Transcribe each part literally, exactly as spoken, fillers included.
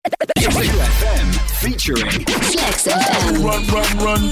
F M featuring Flex F M. Run, run, run.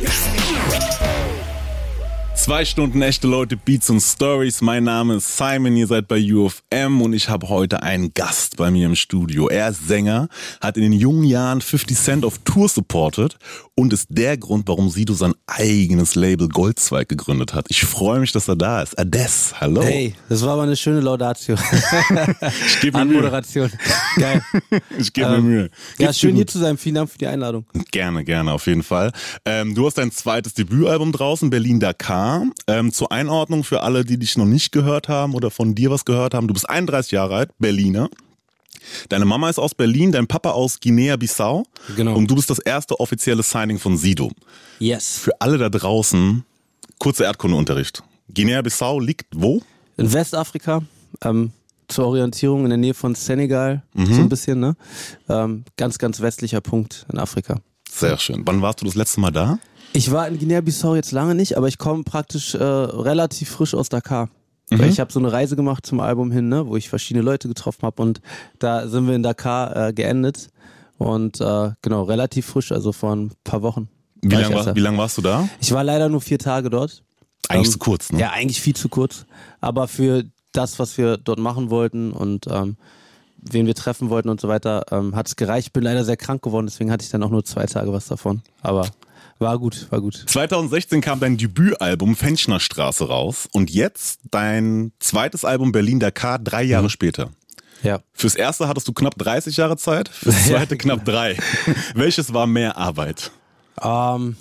Zwei Stunden echte Leute, Beats und Stories. Mein Name ist Simon, ihr seid bei U F M und ich habe heute einen Gast bei mir im Studio. Er ist Sänger, hat in den jungen Jahren fifty Cent auf Tour supportet und ist der Grund, warum Sido sein eigenes Label Goldzweig gegründet hat. Ich freue mich, dass er da ist. Ades, hallo. Hey, das war aber eine schöne Laudatio. Ich gebe mir Mühe. Anmoderation. Geil. Ich gebe mir Ähm, Mühe. Ja, Geht's schön dir hier gut? zu sein. Vielen Dank für die Einladung. Gerne, gerne, auf jeden Fall. Ähm, du hast dein zweites Debütalbum draußen, Berlin-Dakar. Ähm, zur Einordnung für alle, die dich noch nicht gehört haben oder von dir was gehört haben. Du bist einunddreißig Jahre alt, Berliner. Deine Mama ist aus Berlin, dein Papa aus Guinea-Bissau. Genau. Und du bist das erste offizielle Signing von Sido. Yes. Für alle da draußen, kurzer Erdkundeunterricht. Guinea-Bissau liegt wo? In Westafrika, ähm, zur Orientierung in der Nähe von Senegal, Mhm. so ein bisschen, ne? Ähm, ganz, ganz westlicher Punkt in Afrika. Sehr schön. Wann warst du das letzte Mal da? Ich war in Guinea-Bissau jetzt lange nicht, aber ich komme praktisch äh, relativ frisch aus Dakar. Weil ich habe so eine Reise gemacht zum Album hin, ne, wo ich verschiedene Leute getroffen habe und da sind wir in Dakar äh, geendet und äh, genau, relativ frisch, also vor ein paar Wochen. Wie war lange ich war, erst wie da. lang warst du da? Ich war leider nur vier Tage dort. Eigentlich Ähm, zu kurz, ne? Ja, eigentlich viel zu kurz. Aber für das, was wir dort machen wollten und ähm, wen wir treffen wollten und so weiter, ähm, hat es gereicht. Ich bin leider sehr krank geworden, deswegen hatte ich dann auch nur zwei Tage was davon. Aber war gut, war gut. zwanzig sechzehn kam dein Debütalbum Fenchnerstraße raus und jetzt dein zweites Album Berlin-Dakar drei Jahre Mhm. später. Ja. Fürs erste hattest du knapp dreißig Jahre Zeit, fürs zweite knapp drei. Welches war mehr Arbeit? Ähm,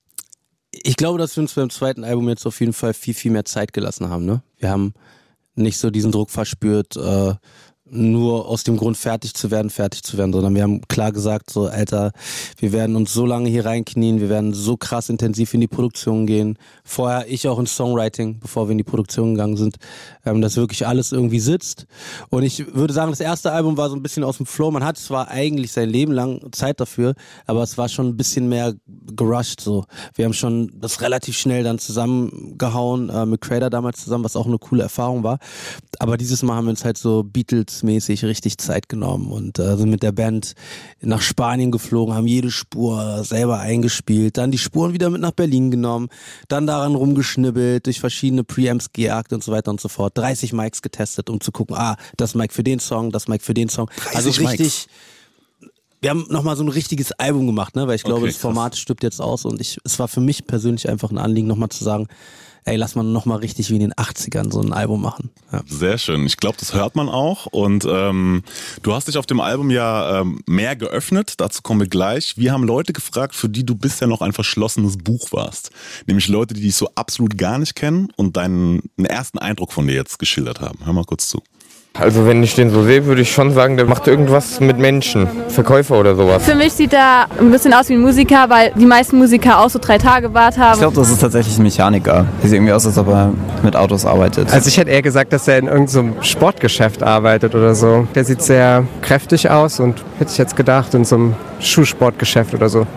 ich glaube, dass wir uns beim zweiten Album jetzt auf jeden Fall viel, viel mehr Zeit gelassen haben. Ne? Wir haben nicht so diesen Druck verspürt, äh, nur aus dem Grund fertig zu werden, fertig zu werden, sondern wir haben klar gesagt, so Alter, wir werden uns so lange hier reinknien, wir werden so krass intensiv in die Produktion gehen. Vorher ich auch ins Songwriting, bevor wir in die Produktion gegangen sind, ähm, dass wirklich alles irgendwie sitzt. Und ich würde sagen, das erste Album war so ein bisschen aus dem Flow. Man hat zwar eigentlich sein Leben lang Zeit dafür, aber es war schon ein bisschen mehr gerusht so. Wir haben schon das relativ schnell dann zusammengehauen, äh, mit Creator damals zusammen, was auch eine coole Erfahrung war. Aber dieses Mal haben wir uns halt so Beatles-mäßig richtig Zeit genommen und äh, sind mit der Band nach Spanien geflogen, haben jede Spur selber eingespielt, dann die Spuren wieder mit nach Berlin genommen, dann daran rumgeschnibbelt, durch verschiedene Preamps gejagt und so weiter und so fort. dreißig Mics getestet, um zu gucken, ah, das Mic für den Song, das Mic für den Song. Also dreißig Mics. richtig... Wir haben nochmal so ein richtiges Album gemacht, ne? Weil ich glaube, Okay, das Format krass. stirbt jetzt aus und ich, es war für mich persönlich einfach ein Anliegen, nochmal zu sagen, ey, lass mal nochmal richtig wie in den achtzigern so ein Album machen. Ja. Sehr schön. Ich glaube, das hört man auch. Und ähm, du hast dich auf dem Album ja ähm, mehr geöffnet. Dazu kommen wir gleich. Wir haben Leute gefragt, für die du bisher noch ein verschlossenes Buch warst. Nämlich Leute, die dich so absolut gar nicht kennen und deinen einen ersten Eindruck von dir jetzt geschildert haben. Hör mal kurz zu. Also wenn ich den so sehe, würde ich schon sagen, der macht irgendwas mit Menschen, Verkäufer oder sowas. Für mich sieht er ein bisschen aus wie ein Musiker, weil die meisten Musiker auch so drei Tage Bart haben. Ich glaube, das ist tatsächlich ein Mechaniker. Sieht irgendwie aus, als ob er mit Autos arbeitet. Also ich hätte eher gesagt, dass er in irgendeinem so Sportgeschäft arbeitet oder so. Der sieht sehr kräftig aus und hätte ich jetzt gedacht, in so einem Schuhsportgeschäft oder so.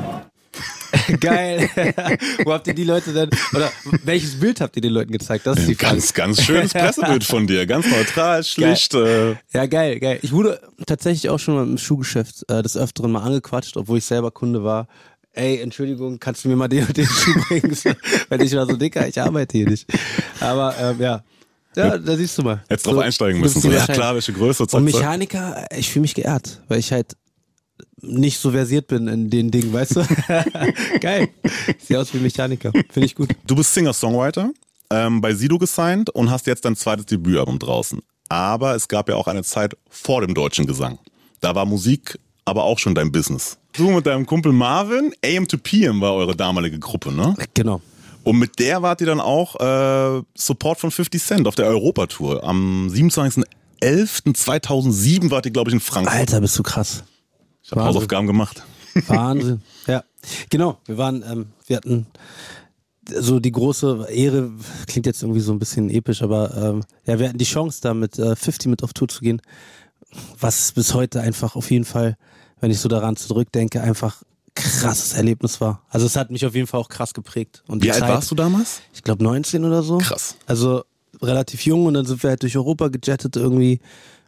Geil. Wo habt ihr die Leute denn, oder welches Bild habt ihr den Leuten gezeigt? Das ist die Frage. Ganz, ganz schönes Pressebild von dir. Ganz neutral, schlicht. Äh, Ja, geil, geil. Ich wurde tatsächlich auch schon mal im Schuhgeschäft äh, des Öfteren mal angequatscht, obwohl ich selber Kunde war. Ey, Entschuldigung, kannst du mir mal den und den Schuh bringen? Weil ich war so, Dicker, ich arbeite hier nicht. Aber ähm, ja, ja, da siehst du mal. Hättest drauf So, einsteigen du müssen. bist So, die ja Wahrscheinlich- klar, welche Größe, zack, Und zack. Mechaniker, ich fühle mich geehrt, weil ich halt nicht so versiert bin in den Dingen, weißt du? Geil. Sieht aus wie Mechaniker. Finde ich gut. Du bist Singer-Songwriter, ähm, bei Sido gesigned und hast jetzt dein zweites Debütalbum draußen. Aber es gab ja auch eine Zeit vor dem deutschen Gesang. Da war Musik aber auch schon dein Business. Du mit deinem Kumpel Marvin, A M to P M war eure damalige Gruppe, ne? Genau. Und mit der wart ihr dann auch äh, Support von fifty Cent auf der Europatour. Am siebenundzwanzigsten elften zweitausendsieben wart ihr, glaube ich, in Frankfurt. Alter, bist du krass. Ich habe Wahnsinn. Hausaufgaben gemacht. Wahnsinn. Ja, genau. Wir waren, ähm, wir hatten so die große Ehre, klingt jetzt irgendwie so ein bisschen episch, aber ähm, ja, wir hatten die Chance, da mit äh, fifty mit auf Tour zu gehen, was bis heute einfach auf jeden Fall, wenn ich so daran zurückdenke, einfach krasses Erlebnis war. Also es hat mich auf jeden Fall auch krass geprägt. Und die Wie alt Zeit, warst du damals? Ich glaube neunzehn oder so. Krass. Also relativ jung und dann sind wir halt durch Europa gejettet irgendwie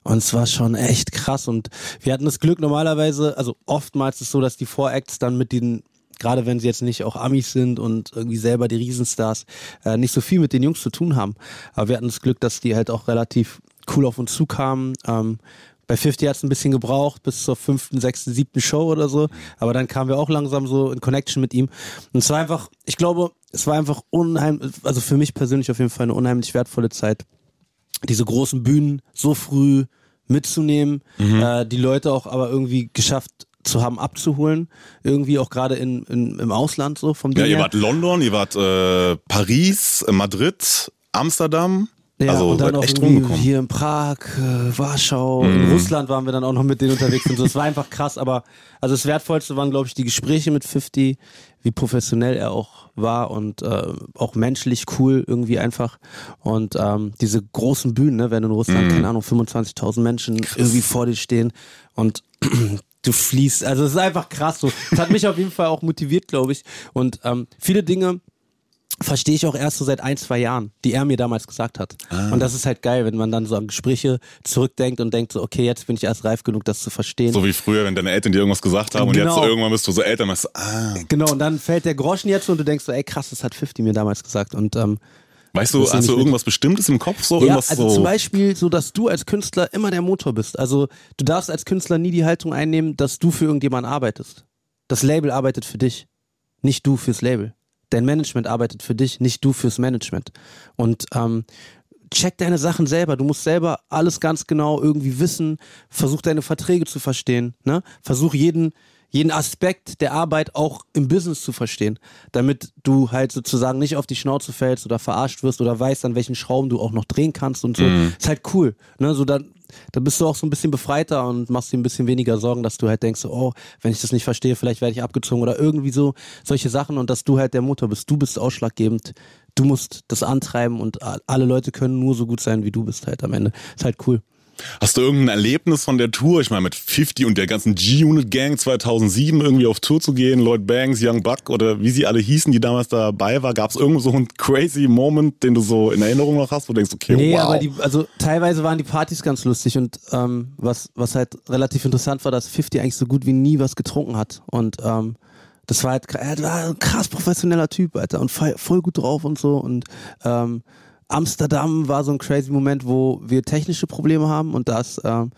Und es war schon echt krass. Und wir hatten das Glück normalerweise, also oftmals ist es so, dass die Voracts dann mit den, gerade wenn sie jetzt nicht auch Amis sind und irgendwie selber die Riesenstars, äh, nicht so viel mit den Jungs zu tun haben. Aber wir hatten das Glück, dass die halt auch relativ cool auf uns zukamen. Ähm, bei fifty hat es ein bisschen gebraucht, bis zur fünften, sechsten, siebten Show oder so. Aber dann kamen wir auch langsam so in Connection mit ihm. Und es war einfach, ich glaube, es war einfach unheimlich, also für mich persönlich auf jeden Fall eine unheimlich wertvolle Zeit, diese großen Bühnen so früh mitzunehmen, mhm. äh, die Leute auch aber irgendwie geschafft zu haben, abzuholen. Irgendwie auch gerade in, in, im Ausland so vom Ding Ja, ihr her. wart London, ihr wart äh, Paris, Madrid, Amsterdam. Ja, also und dann seid auch echt irgendwie rumgekommen. hier in Prag, äh, Warschau, Mhm. in Russland waren wir dann auch noch mit denen unterwegs und so. Es war einfach krass, aber also das Wertvollste waren, glaube ich, die Gespräche mit fifty, wie professionell er auch war und äh, auch menschlich cool irgendwie einfach. Und ähm, diese großen Bühnen, ne, wenn in Russland, Mhm. keine Ahnung, fünfundzwanzigtausend Menschen irgendwie vor dir stehen und du fließt. Also es ist einfach krass so. Das hat mich auf jeden Fall auch motiviert, glaube ich. Und ähm, viele Dinge verstehe ich auch erst so seit ein, zwei Jahren, die er mir damals gesagt hat. Ah. Und das ist halt geil, wenn man dann so an Gespräche zurückdenkt und denkt so, okay, jetzt bin ich erst reif genug, das zu verstehen. So wie früher, wenn deine Eltern dir irgendwas gesagt haben und Genau. jetzt so irgendwann bist du so älter und machst, ah. Genau, und dann fällt der Groschen jetzt und du denkst so, ey krass, das hat fifty mir damals gesagt. Und ähm, Weißt du, Das ist hast du nicht irgendwas Bestimmtes im Kopf? So ja, irgendwas also so. zum Beispiel so, dass du als Künstler immer der Motor bist. Also du darfst als Künstler nie die Haltung einnehmen, dass du für irgendjemanden arbeitest. Das Label arbeitet für dich, nicht du fürs Label. Dein Management arbeitet für dich, nicht du fürs Management. Und ähm, check deine Sachen selber. Du musst selber alles ganz genau irgendwie wissen. Versuch deine Verträge zu verstehen. Ne? Versuch jeden, jeden Aspekt der Arbeit auch im Business zu verstehen, damit du halt sozusagen nicht auf die Schnauze fällst oder verarscht wirst oder weißt, an welchen Schrauben du auch noch drehen kannst und so. Mhm. Ist halt cool. Ne? So dann, dann bist du auch so ein bisschen befreiter und machst dir ein bisschen weniger Sorgen, dass du halt denkst, oh, wenn ich das nicht verstehe, vielleicht werde ich abgezogen oder irgendwie so solche Sachen und dass du halt der Motor bist. Du bist ausschlaggebend. Du musst das antreiben und alle Leute können nur so gut sein, wie du bist halt am Ende. Ist halt cool. Hast du irgendein Erlebnis von der Tour? Ich meine, mit fifty und der ganzen G-Unit-Gang zweitausendsieben irgendwie auf Tour zu gehen, Lloyd Banks, Young Buck oder wie sie alle hießen, die damals dabei war. Gab es irgendwo so einen crazy Moment, den du so in Erinnerung noch hast, wo du denkst, okay, Nee, wow. aber die, also teilweise waren die Partys ganz lustig und ähm, was, was halt relativ interessant war, dass fifty eigentlich so gut wie nie was getrunken hat und ähm, das war halt, er war ein krass professioneller Typ, Alter, und voll, voll gut drauf und so und ähm, Amsterdam war so ein crazy Moment, wo wir technische Probleme haben und das ähm,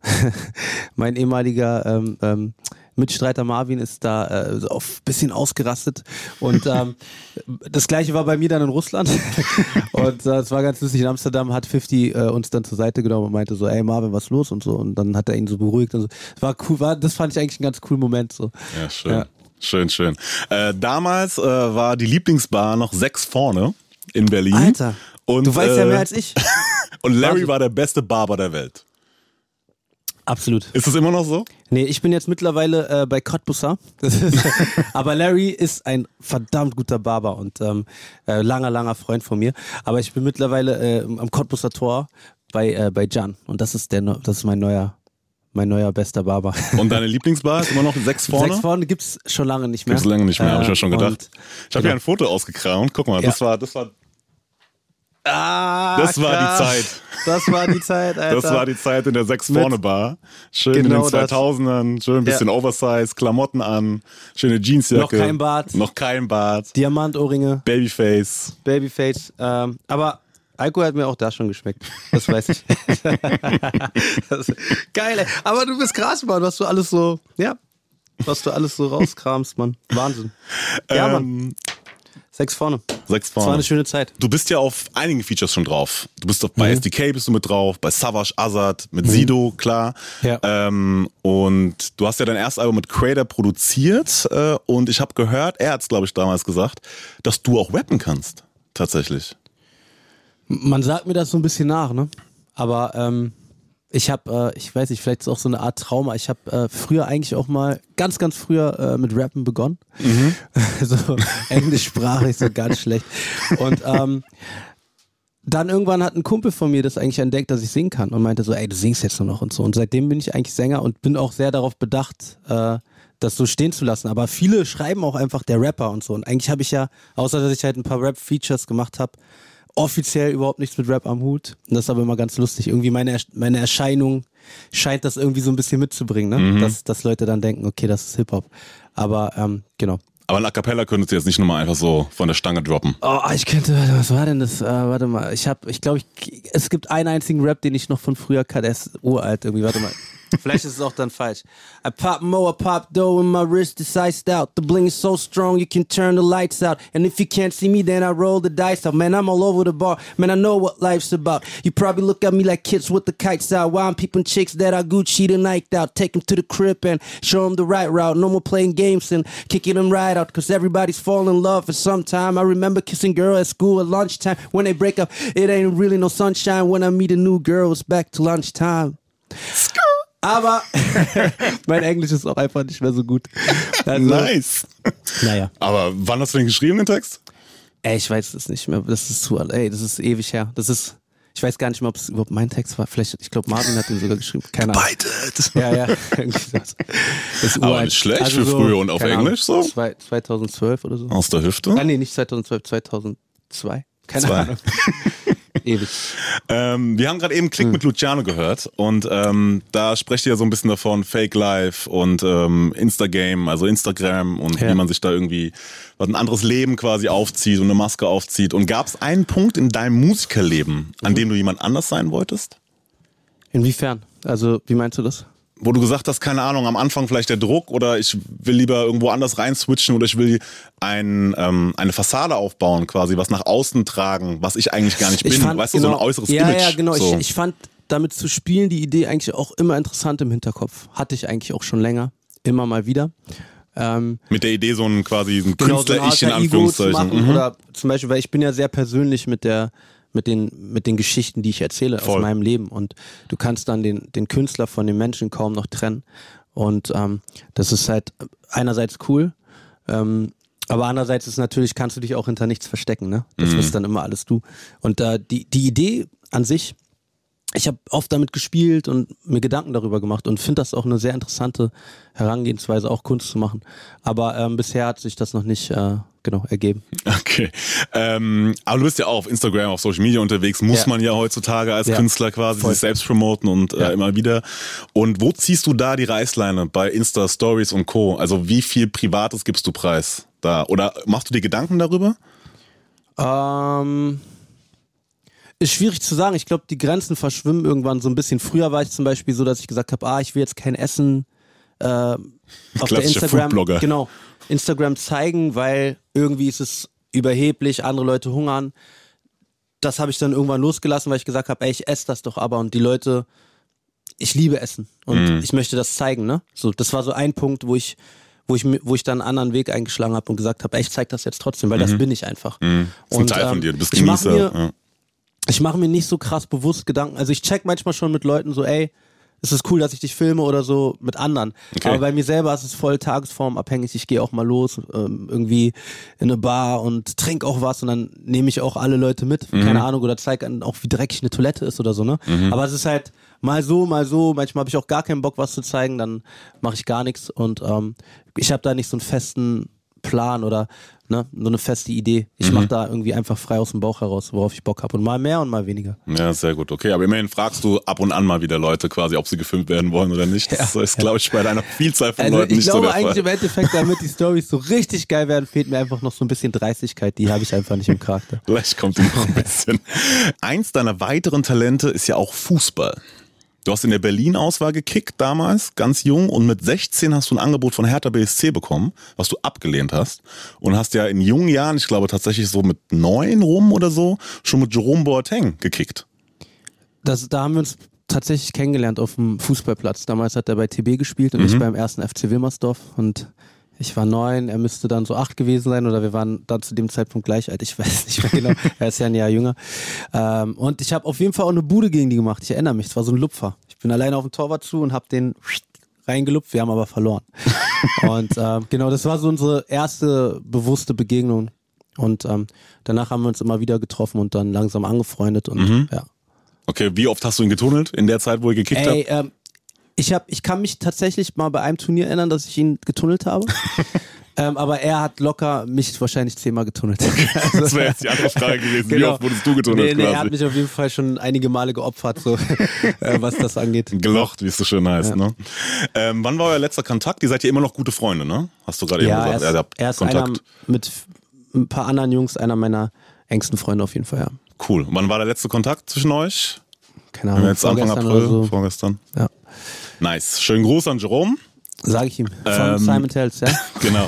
mein ehemaliger ähm, ähm, Mitstreiter Marvin ist da äh, so auf bisschen ausgerastet und ähm, das gleiche war bei mir dann in Russland und äh, es war ganz lustig, in Amsterdam hat fifty äh, uns dann zur Seite genommen und meinte so, ey Marvin, was ist los und so und dann hat er ihn so beruhigt und so. Das war cool, war, das fand ich eigentlich einen ganz coolen Moment so. Ja, schön. Ja. Schön, schön. Äh, damals äh, war die Lieblingsbar noch sechs vorne in Berlin. Alter, und, du weißt äh, ja mehr als ich. Und Larry Wahnsinn. war der beste Barber der Welt. Absolut. Ist es immer noch so? Nee, ich bin jetzt mittlerweile äh, bei Cottbusser. Das ist, aber Larry ist ein verdammt guter Barber und ähm, äh, langer, langer Freund von mir. Aber ich bin mittlerweile äh, am Cottbusser Tor bei äh, bei Jan und das ist der, das ist mein neuer, mein neuer bester Barber. Und deine Lieblingsbar ist immer noch sechs vorne? Sechs vorne gibt's schon lange nicht mehr. Gibt's lange nicht mehr, äh, habe ich mir schon gedacht. und- Ich habe genau. hier ein Foto ausgekramt. Guck mal, das Ja. war, das war, Ah, das war krass. die Zeit. Das war die Zeit, Alter. Das war die Zeit in der sechs Mit- vorne Bar. Schön in Genau den das. zweitausendern, schön ein bisschen Ja. Oversize, Klamotten an, schöne Jeansjacke. Noch kein Bart. Noch kein Bart. Diamantohrringe, Babyface. Babyface. Ähm, aber Alkohol hat mir auch da schon geschmeckt. Das weiß ich. Das, geil, ey. Aber du bist krass, Mann, was du alles so, ja, was du alles so rauskramst, Mann. Wahnsinn. Ja, Mann. Ähm, Sechs vorne. Sechs Das war vorne. eine schöne Zeit. Du bist ja auf einigen Features schon drauf. Du bist auf, bei Mhm. S D K bist du mit drauf, bei Savage, Azad, mit Sido, klar. Ja. Ähm, und du hast ja dein erstes Album mit Crater produziert äh, und ich habe gehört, er hat's glaube ich damals gesagt, dass du auch rappen kannst, tatsächlich. Man sagt mir das so ein bisschen nach, ne? Aber ähm, ich habe, äh, ich weiß nicht, vielleicht ist es auch so eine Art Trauma. Ich habe äh, früher eigentlich auch mal, ganz, ganz früher äh, mit Rappen begonnen. Mhm. So englischsprachig, so ganz schlecht. Und ähm, dann irgendwann hat ein Kumpel von mir das eigentlich entdeckt, dass ich singen kann und meinte so, ey, du singst jetzt nur noch und so. Und seitdem bin ich eigentlich Sänger und bin auch sehr darauf bedacht, äh, das so stehen zu lassen. Aber viele schreiben auch einfach der Rapper und so. Und eigentlich habe ich ja, außer dass ich halt ein paar Rap-Features gemacht habe, offiziell überhaupt nichts mit Rap am Hut. Und das ist aber immer ganz lustig. Irgendwie meine, meine Erscheinung scheint das irgendwie so ein bisschen mitzubringen, ne? Mhm. Dass, dass Leute dann denken, okay, das ist Hip-Hop. Aber ähm, genau. Aber ein A Cappella könntest du jetzt nicht nochmal einfach so von der Stange droppen. Oh, ich könnte, was war denn das? Uh, warte mal, ich habe, ich glaube, ich, es gibt einen einzigen Rap, den ich noch von früher kann, der ist uralt irgendwie, warte mal. Vielleicht ist es auch dann falsch. I pop mo, I pop dough and my wrist is iced out. The bling is so strong you can turn the lights out. And if you can't see me then I roll the dice out. Man, I'm all over the bar. Man, I know what life's about. You probably look at me like kids with the kites out. While I'm peeping chicks that are Gucci and Niked out. Take them to the crib and show them the right route. No more playing games and kicking them right out. Cause everybody's falling in love for some time. I remember kissing girl at school at lunchtime. When they break up, it ain't really no sunshine. When I meet a new girl, it's back to lunchtime. Aber mein Englisch ist auch einfach nicht mehr so gut. Also, nice. Naja. Aber wann hast du den geschrieben, den Text? Ey, ich weiß es nicht mehr. Das ist zu, ey, das ist ewig her. Das ist, ich weiß gar nicht mehr, ob es überhaupt mein Text war. Vielleicht, ich glaube, Marvin hat den sogar geschrieben. Keine Ahnung. Beidet. Ja, ja. Das ist aber nicht schlecht also für so, früher und auf Englisch Ahnung, so? zweitausendzwölf oder so. Aus der Hüfte? Ah, nee, nicht zweitausendzwölf, zweitausendzwei. Keine Zwei. Ahnung. Ewig. Ähm, wir haben gerade eben Klick hm. mit Luciano gehört und ähm, da sprecht ihr ja so ein bisschen davon, Fake Life und ähm, Instagame, also Instagram und ja. wie man sich da irgendwie was ein anderes Leben quasi aufzieht und eine Maske aufzieht. Und gab es einen Punkt in deinem Musikerleben, an mhm. dem du jemand anders sein wolltest? Inwiefern? Also, wie meinst du das? Wo du gesagt hast, keine Ahnung, am Anfang vielleicht der Druck oder ich will lieber irgendwo anders rein switchen oder ich will ein, ähm, eine Fassade aufbauen quasi, was nach außen tragen, was ich eigentlich gar nicht bin. Fand, weißt du, genau, so ein äußeres ja, Image. Ja, genau. So. Ich, ich fand damit zu spielen die Idee eigentlich auch immer interessant im Hinterkopf. Hatte ich eigentlich auch schon länger, immer mal wieder. Ähm, mit der Idee, so ein quasi ein genau, Künstler-Ich so in Anführungszeichen. Mhm. Oder zum Beispiel, weil ich bin ja sehr persönlich mit der mit den mit den Geschichten, die ich erzähle Voll. aus meinem Leben und du kannst dann den den Künstler von dem Menschen kaum noch trennen und ähm, das ist halt einerseits cool, ähm, aber andererseits ist natürlich, kannst du dich auch hinter nichts verstecken, ne? Das mhm. bist dann immer alles du und äh, die die Idee an sich, ich habe oft damit gespielt und mir Gedanken darüber gemacht und finde das auch eine sehr interessante Herangehensweise, auch Kunst zu machen. Aber ähm, bisher hat sich das noch nicht äh, genau ergeben. Okay. Ähm, aber du bist ja auch auf Instagram, auf Social Media unterwegs, muss ja. man ja heutzutage als ja. Künstler quasi Voll. sich selbst promoten und ja. äh, immer wieder. Und wo ziehst du da die Reißleine bei Insta, Stories und Co.? Also wie viel Privates gibst du preis da? Oder machst du dir Gedanken darüber? Ähm... Ist schwierig zu sagen. Ich glaube, die Grenzen verschwimmen irgendwann so ein bisschen. Früher war ich zum Beispiel so, dass ich gesagt habe, ah, ich will jetzt kein Essen äh, auf der Instagram, Foodblogger. genau, Instagram zeigen, weil irgendwie ist es überheblich, andere Leute hungern. Das habe ich dann irgendwann losgelassen, weil ich gesagt habe, ey, ich esse das doch aber und die Leute, ich liebe Essen und mm. ich möchte das zeigen, ne? So, das war so ein Punkt, wo ich wo ich wo ich dann einen anderen Weg eingeschlagen habe und gesagt habe, ey, ich zeig das jetzt trotzdem, weil mhm. das bin ich einfach. Mhm. Das ist ein Teil von dir, du bist ich mache Genießer. mir, ja. ich mache mir nicht so krass bewusst Gedanken, also ich check manchmal schon mit Leuten so, ey, es ist cool, dass ich dich filme oder so mit anderen. Okay. Aber bei mir selber ist es voll tagesformabhängig. Ich gehe auch mal los, ähm, irgendwie in eine Bar und trinke auch was und dann nehme ich auch alle Leute mit, mhm. keine Ahnung, oder zeige auch, wie dreckig eine Toilette ist oder so, ne? Mhm. Aber es ist halt mal so, mal so. Manchmal habe ich auch gar keinen Bock, was zu zeigen, dann mache ich gar nichts und ähm, ich habe da nicht so einen festen Plan oder ne, so eine feste Idee. Ich mhm. mache da irgendwie einfach frei aus dem Bauch heraus, worauf ich Bock habe und mal mehr und mal weniger. Ja, sehr gut. Okay, aber immerhin fragst du ab und an mal wieder Leute quasi, ob sie gefilmt werden wollen oder nicht. Das ja, ist, glaube ich, bei deiner Vielzahl von also Leuten nicht so der Fall. Ich glaube eigentlich im Endeffekt, damit die Storys so richtig geil werden, fehlt mir einfach noch so ein bisschen Dreistigkeit. Die habe ich einfach nicht im Charakter. Vielleicht kommt die noch ein bisschen. Eins deiner weiteren Talente ist ja auch Fußball. Du hast in der Berlin-Auswahl gekickt damals, ganz jung, und mit sechzehn hast du ein Angebot von Hertha B S C bekommen, was du abgelehnt hast. Und hast ja in jungen Jahren, ich glaube tatsächlich so mit neun rum oder so, schon mit Jerome Boateng gekickt. Das, da haben wir uns tatsächlich kennengelernt auf dem Fußballplatz. Damals hat er bei T B gespielt und mhm. ich beim ersten F C Wilmersdorf. Und ich war neun, er müsste dann so acht gewesen sein oder wir waren dann zu dem Zeitpunkt gleich alt, ich weiß nicht mehr genau, er ist ja ein Jahr jünger. Ähm, und ich habe auf jeden Fall auch eine Bude gegen die gemacht, ich erinnere mich, es war so ein Lupfer. Ich bin alleine auf den Torwart zu und habe den reingelupft, wir haben aber verloren. Und ähm, genau, das war so unsere erste bewusste Begegnung. Und ähm, danach haben wir uns immer wieder getroffen und dann langsam angefreundet und mhm. ja. Okay, wie oft hast du ihn getunnelt in der Zeit, wo ihr gekickt Ey, habt? Ähm, Ich hab, ich kann mich tatsächlich mal bei einem Turnier erinnern, dass ich ihn getunnelt habe. Ähm, aber er hat locker mich wahrscheinlich zehnmal getunnelt. Also, Das wäre jetzt die andere Frage gewesen. Wie genau. oft wurdest du getunnelt Nee, nee, quasi? er hat mich auf jeden Fall schon einige Male geopfert, so, äh, was das angeht. Gelocht, wie es so schön heißt. Ja. Ne? Ähm, wann war euer letzter Kontakt? Ihr seid ja immer noch gute Freunde, ne? Hast du gerade eben Ja, er gesagt. ist, ihr habt er ist Kontakt. einer mit ein paar anderen Jungs, einer meiner engsten Freunde auf jeden Fall, ja. Cool. Wann war der letzte Kontakt zwischen euch? Keine Ahnung, Jetzt Anfang vorgestern April, oder so. vorgestern. Ja. Nice. Schönen Gruß an Jerome. Sag ich ihm. Von Ähm, Simon Tells, ja? Genau.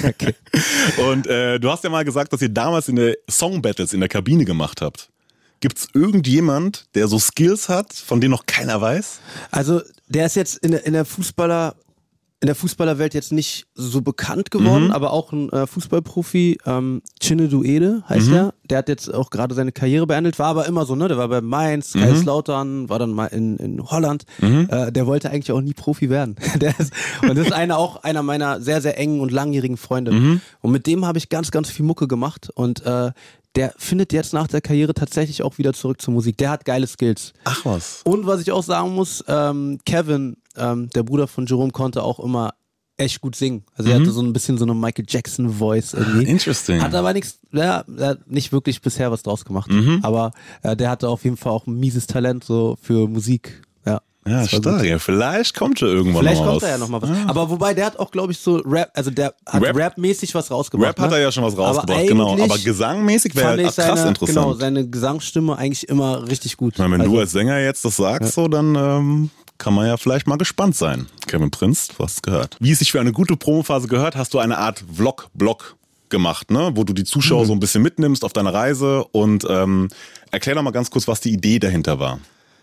Und äh, du hast ja mal gesagt, dass ihr damals in der Song-Battles in der Kabine gemacht habt. Gibt's irgendjemand, der so Skills hat, von denen noch keiner weiß? Also, der ist jetzt in der, in der Fußballer, in der Fußballerwelt jetzt nicht so bekannt geworden, Mhm. aber auch ein äh, Fußballprofi, ähm, Chinedu Ede heißt Mhm. der. Der hat jetzt auch gerade seine Karriere beendet, war aber immer so, ne? Der war bei Mainz, Mhm. Kaiserslautern, war dann mal in, in Holland. Mhm. Äh, der wollte eigentlich auch nie Profi werden. Der ist, und das ist einer auch einer meiner sehr, sehr engen und langjährigen Freunde. Mhm. Und mit dem habe ich ganz, ganz viel Mucke gemacht und äh, der findet jetzt nach der Karriere tatsächlich auch wieder zurück zur Musik. Der hat geile Skills. Ach was. Und was ich auch sagen muss, ähm, Kevin, ähm, der Bruder von Jerome, konnte auch immer echt gut singen. Also er Mhm. hatte so ein bisschen so eine Michael Jackson Voice irgendwie. Interesting. Hat aber nichts, ja, er hat nicht wirklich bisher was draus gemacht. Mhm. Aber äh, der hatte auf jeden Fall auch ein mieses Talent so für Musik. Ja, Ja, das war stark. gut. Ja, vielleicht kommt er irgendwann Vielleicht noch kommt was. da ja noch mal was. Ja. Aber wobei, der hat auch, glaube ich, so Rap, also der hat Rap- Rap-mäßig was rausgebracht. Rap hat ne? er ja schon was Aber rausgebracht, genau. eigentlich Aber gesangmäßig wäre fand halt ich krass seine, interessant. Genau, seine Gesangsstimme eigentlich immer richtig gut. Ich meine, wenn also, du als Sänger jetzt das sagst, so, dann ähm, kann man ja vielleicht mal gespannt sein. Kevin Prinz, du hast gehört. Wie es sich für eine gute Promophase gehört, hast du eine Art Vlog-Blog gemacht, ne? Wo du die Zuschauer Mhm. so ein bisschen mitnimmst auf deine Reise und ähm, erklär doch mal ganz kurz, was die Idee dahinter war.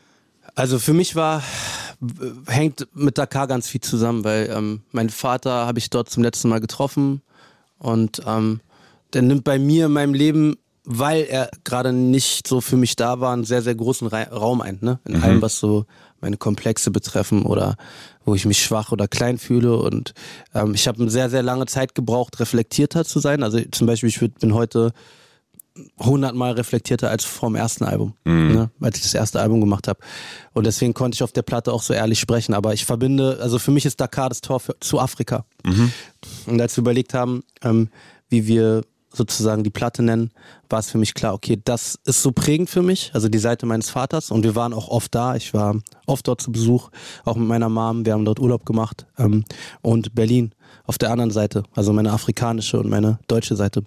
Also für mich war, hängt mit Dakar ganz viel zusammen, weil ähm, mein Vater habe ich dort zum letzten Mal getroffen und ähm, der nimmt bei mir in meinem Leben, weil er gerade nicht so für mich da war, einen sehr, sehr großen Ra- Raum ein, ne? In Mhm. allem, was so meine Komplexe betreffen oder wo ich mich schwach oder klein fühle und ähm, ich habe eine sehr, sehr lange Zeit gebraucht, reflektierter zu sein. Also zum Beispiel, ich würd, bin heute hundertmal reflektierter als vorm ersten Album, Mhm. ne, als ich das erste Album gemacht habe. Und deswegen konnte ich auf der Platte auch so ehrlich sprechen. Aber ich verbinde, also für mich ist Dakar das Tor für, zu Afrika. Mhm. Und als wir überlegt haben, ähm, wie wir sozusagen die Platte nennen, war es für mich klar, okay, das ist so prägend für mich, also die Seite meines Vaters. Und wir waren auch oft da. Ich war oft dort zu Besuch, auch mit meiner Mom. Wir haben dort Urlaub gemacht. Ähm, und Berlin auf der anderen Seite, also meine afrikanische und meine deutsche Seite.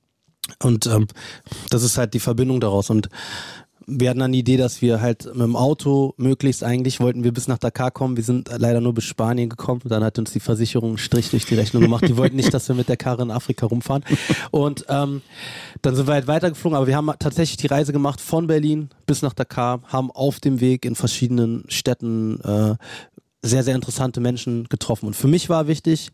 Und ähm, das ist halt die Verbindung daraus. Und wir hatten dann die Idee, dass wir halt mit dem Auto möglichst eigentlich wollten wir bis nach Dakar kommen. Wir sind leider nur bis Spanien gekommen. Dann hat uns die Versicherung einen Strich durch die Rechnung gemacht. Die wollten nicht, dass wir mit der Karre in Afrika rumfahren. Und ähm, dann sind wir halt weitergeflogen. Aber wir haben tatsächlich die Reise gemacht von Berlin bis nach Dakar, haben auf dem Weg in verschiedenen Städten äh, sehr, sehr interessante Menschen getroffen. Und für mich war wichtig,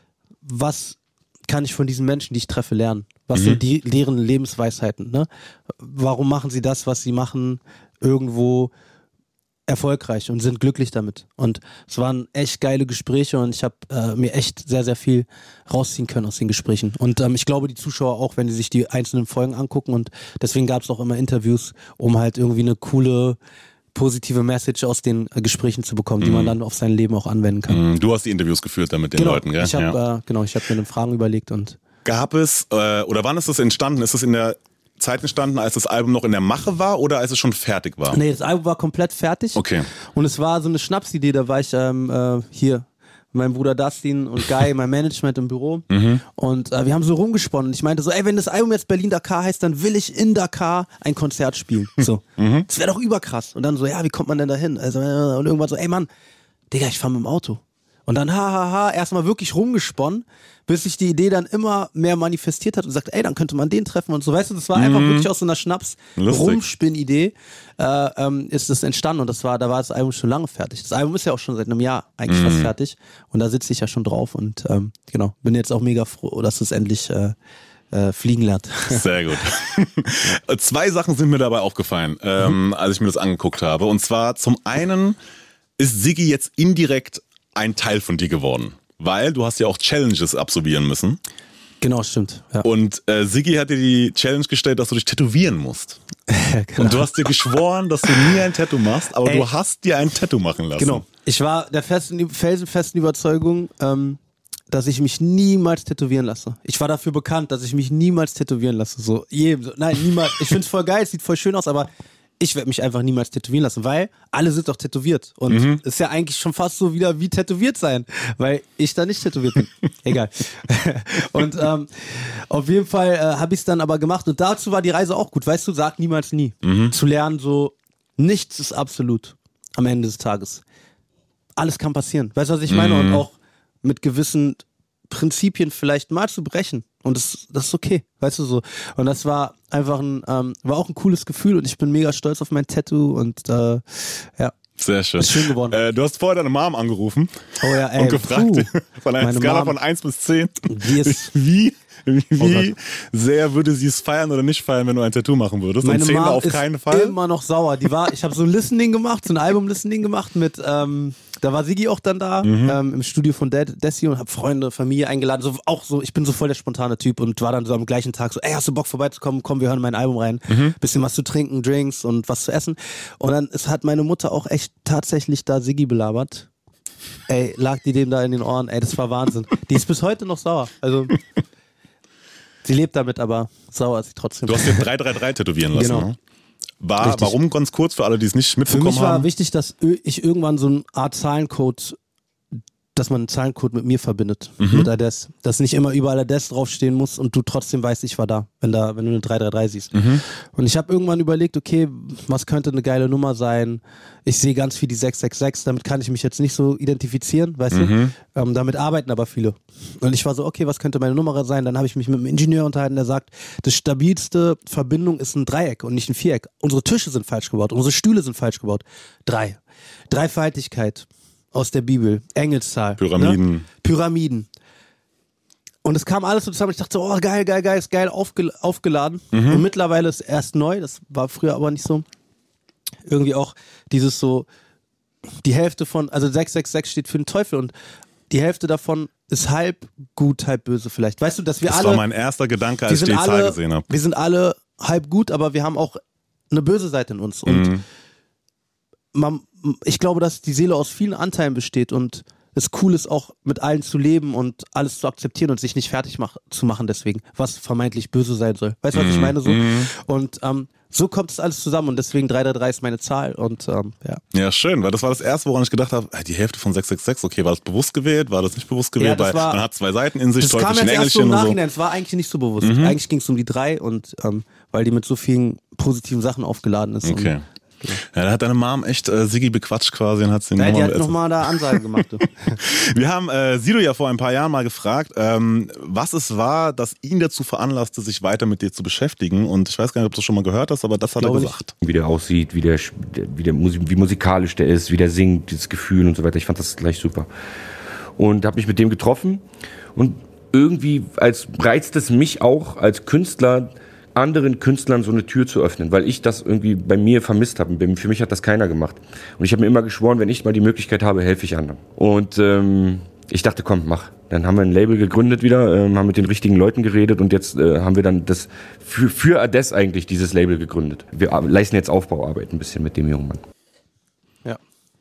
was kann ich von diesen Menschen, die ich treffe, lernen? Was Mhm. sind die, deren Lebensweisheiten? Ne? Warum machen sie das, was sie machen, irgendwo erfolgreich und sind glücklich damit? Und es waren echt geile Gespräche und ich habe äh, mir echt sehr, sehr viel rausziehen können aus den Gesprächen. Und ähm, ich glaube, die Zuschauer auch, wenn sie sich die einzelnen Folgen angucken. Und deswegen gab es auch immer Interviews, um halt irgendwie eine coole, positive Message aus den äh, Gesprächen zu bekommen, die Mhm. man dann auf sein Leben auch anwenden kann. Mhm. Du hast die Interviews geführt dann mit den Genau, Leuten, gell? ich habe Ja. äh, genau, ich habe mir eine Fragen überlegt und Gab es, äh, oder wann ist das entstanden? Ist es in der Zeit entstanden, als das Album noch in der Mache war oder als es schon fertig war? nee, das Album war komplett fertig. Okay. Und es war so eine Schnapsidee, da war ich ähm, äh, hier, mein Bruder Dustin und Guy, mein Management im Büro. Mhm. Und äh, wir haben so rumgesponnen. Und ich meinte so, ey, wenn das Album jetzt Berlin-Dakar heißt, dann will ich in Dakar ein Konzert spielen. So. Mhm. Das wäre doch überkrass. Und dann so, ja, wie kommt man denn da hin? Also, äh, und irgendwann so, ey Mann, Digga, ich fahr mit dem Auto. Und dann hahaha, ha, ha, erstmal wirklich rumgesponnen, bis sich die Idee dann immer mehr manifestiert hat und sagt, ey, dann könnte man den treffen und so. Weißt du, das war einfach wirklich aus so einer Schnaps-Rumspinn-Idee äh, ähm, ist das entstanden und das war, da war das Album schon lange fertig. Das Album ist ja auch schon seit einem Jahr eigentlich fast fertig und da sitze ich ja schon drauf und ähm, genau, bin jetzt auch mega froh, dass es endlich äh, äh, fliegen lernt. Sehr gut. Zwei Sachen sind mir dabei aufgefallen, ähm, als ich mir das angeguckt habe. Und zwar zum einen ist Siggi jetzt indirekt ein Teil von dir geworden, weil du hast ja auch Challenges absolvieren müssen. Genau, stimmt. Ja. Und äh, Siggi hat dir die Challenge gestellt, dass du dich tätowieren musst. Genau. Und du hast dir geschworen, dass du nie ein Tattoo machst, aber Ey. du hast dir ein Tattoo machen lassen. Genau. Ich war der festen, felsenfesten Überzeugung, ähm, dass ich mich niemals tätowieren lasse. Ich war dafür bekannt, dass ich mich niemals tätowieren lasse. So, jedem, so, nein, niemals. Ich find's voll geil, es sieht voll schön aus, aber ich werde mich einfach niemals tätowieren lassen, weil alle sind doch tätowiert. Und mhm. ist ja eigentlich schon fast so wieder wie tätowiert sein, weil ich da nicht tätowiert bin. Egal. Und ähm, auf jeden Fall äh, habe ich es dann aber gemacht und dazu war die Reise auch gut. Weißt du, sag niemals nie. Mhm. Zu lernen, so, nichts ist absolut am Ende des Tages. Alles kann passieren. Weißt du, was ich meine? Mhm. Und auch mit gewissen Prinzipien vielleicht mal zu brechen. Und das, das ist okay, weißt du so. Und das war einfach ein, ähm, war auch ein cooles Gefühl und ich bin mega stolz auf mein Tattoo und äh, ja. Sehr schön. Ist schön geworden. Äh, du hast vorher deine Mom angerufen oh ja, ey, und gefragt, puh, von einer Skala Mom, von eins bis zehn, die ist, wie, wie oh sehr würde sie es feiern oder nicht feiern, wenn du ein Tattoo machen würdest? Meine und zehn Mom auf ist keinen Fall? Immer noch sauer. Die war, ich habe so ein Listening gemacht, so ein Album-Listening gemacht mit, ähm, da war Sigi auch dann da, mhm. ähm, im Studio von Desi und hab Freunde, Familie eingeladen, so auch so, ich bin so voll der spontane Typ und war dann so am gleichen Tag so, ey, hast du Bock vorbeizukommen? Komm, wir hören mein Album rein. Mhm. Bisschen was zu trinken, Drinks und was zu essen. Und dann ist, hat meine Mutter auch echt tatsächlich da Sigi belabert. Ey, lag die dem da in den Ohren, ey, das war Wahnsinn. Die ist bis heute noch sauer, also sie lebt damit, aber sauer ist sie trotzdem. Du hast den drei drei drei tätowieren lassen, genau. ne? War, warum ganz kurz für alle, die es nicht mitbekommen haben? Für mich war haben? wichtig, dass ich irgendwann so eine Art Zahlencode, dass man einen Zahlencode mit mir verbindet, mhm. mit Ades. Dass nicht immer überall Ades draufstehen muss und du trotzdem weißt, ich war da, wenn da, wenn du eine drei drei drei siehst. Mhm. Und ich habe irgendwann überlegt, okay, was könnte eine geile Nummer sein? Ich sehe ganz viel die sechs sechs sechs, damit kann ich mich jetzt nicht so identifizieren, weißt mhm. du? Ähm, damit arbeiten aber viele. Und ich war so, okay, was könnte meine Nummer sein? Dann habe ich mich mit einem Ingenieur unterhalten, der sagt, das stabilste Verbindung ist ein Dreieck und nicht ein Viereck. Unsere Tische sind falsch gebaut, unsere Stühle sind falsch gebaut. Drei. Dreifaltigkeit. Aus der Bibel, Engelszahl. Pyramiden. Ne? Pyramiden. Und es kam alles so zusammen. Ich dachte so, oh geil, geil, geil, ist geil aufgel- aufgeladen. Mhm. Und mittlerweile ist es erst neu, das war früher aber nicht so. Irgendwie auch dieses so, die Hälfte von, also sechs sechs sechs steht für den Teufel und die Hälfte davon ist halb gut, halb böse vielleicht. Weißt du, dass wir das alle... Das war mein erster Gedanke, als ich die alle, Zahl gesehen habe. Wir sind alle halb gut, aber wir haben auch eine böse Seite in uns. Und mhm. man, ich glaube, dass die Seele aus vielen Anteilen besteht und es cool ist, auch mit allen zu leben und alles zu akzeptieren und sich nicht fertig mach, zu machen deswegen, was vermeintlich böse sein soll. Weißt du, was ich meine? So? Mm. Und ähm, so kommt es alles zusammen und deswegen drei drei drei ist meine Zahl und ähm, ja. Ja, schön, weil das war das Erste, woran ich gedacht habe, die Hälfte von sechs sechs sechs, okay, war das bewusst gewählt, war das nicht bewusst gewählt? Ja, das weil war, man hat zwei Seiten in sich, das kam jetzt erst so im Nachhinein, es war eigentlich nicht so bewusst. Mhm. Eigentlich ging es um die drei und ähm, weil die mit so vielen positiven Sachen aufgeladen ist. Okay. Und, ja, da hat deine Mom echt äh, Sigi bequatscht quasi und hat sie Nein, die hat nochmal da Ansage gemacht. Wir haben äh, Sido ja vor ein paar Jahren mal gefragt, ähm, was es war, das ihn dazu veranlasste, sich weiter mit dir zu beschäftigen. Und ich weiß gar nicht, ob du das schon mal gehört hast, aber das hat er gesagt. Wie der aussieht, wie der, wie der wie musikalisch der ist, wie der singt, dieses Gefühl und so weiter. Ich fand das gleich super. Und habe mich mit dem getroffen und irgendwie als reizt es mich auch als Künstler, anderen Künstlern so eine Tür zu öffnen, weil ich das irgendwie bei mir vermisst habe. Für mich hat das keiner gemacht. Und ich habe mir immer geschworen, wenn ich mal die Möglichkeit habe, helfe ich anderen. Und ähm, ich dachte, komm, mach. Dann haben wir ein Label gegründet wieder, ähm, haben mit den richtigen Leuten geredet und jetzt äh, haben wir dann das für, für Ades eigentlich dieses Label gegründet. Wir leisten jetzt Aufbauarbeit ein bisschen mit dem jungen Mann. Ja.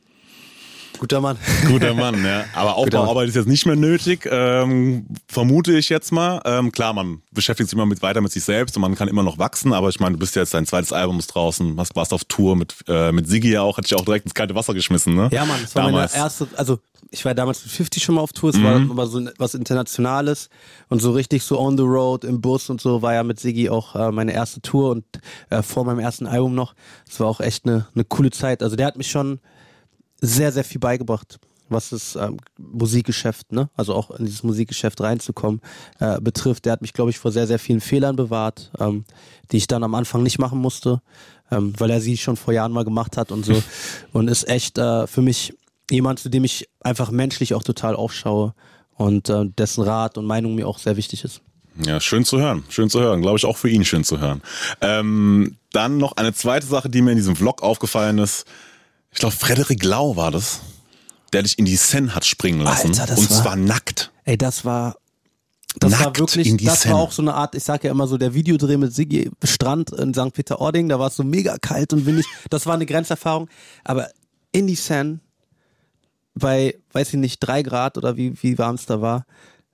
Guter Mann. Guter Mann, ja. Aber Aufbauarbeit ist jetzt nicht mehr nötig, ähm, vermute ich jetzt mal. Ähm, klar, man beschäftigt sich immer mit, weiter mit sich selbst und man kann immer noch wachsen, aber ich meine, du bist ja jetzt, dein zweites Album ist draußen, hast, warst auf Tour mit, äh, mit Sigi ja auch, hat dich auch direkt ins kalte Wasser geschmissen, ne? Ja, Mann, das war damals. meine erste, also ich war damals mit fünfzig schon mal auf Tour, es mhm. war aber so was Internationales und so richtig so on the road im Bus und so war ja mit Sigi auch äh, meine erste Tour und äh, vor meinem ersten Album noch. Es war auch echt eine, eine coole Zeit. Also der hat mich schon sehr, sehr viel beigebracht, was das ähm, Musikgeschäft, ne, also auch in dieses Musikgeschäft reinzukommen, äh, betrifft. Der hat mich, glaube ich, vor sehr, sehr vielen Fehlern bewahrt, ähm, die ich dann am Anfang nicht machen musste, ähm, weil er sie schon vor Jahren mal gemacht hat und so. Und ist echt äh, für mich jemand, zu dem ich einfach menschlich auch total aufschaue und äh, dessen Rat und Meinung mir auch sehr wichtig ist. Ja, schön zu hören, schön zu hören, glaube ich auch für ihn schön zu hören. Ähm, dann noch eine zweite Sache, die mir in diesem Vlog aufgefallen ist. Ich glaube, Frederik Lau war das, der dich in die Seine hat springen lassen. Alter, das und war, zwar nackt. Ey, das war, das nackt war wirklich, in die das Seine. war auch so eine Art, ich sage ja immer so, der Videodreh mit Sigi Strand in Sankt Peter-Ording, da war es so mega kalt und windig. Das war eine Grenzerfahrung. Aber in die Seine, bei, weiß ich nicht, drei Grad oder wie, wie warm es da war,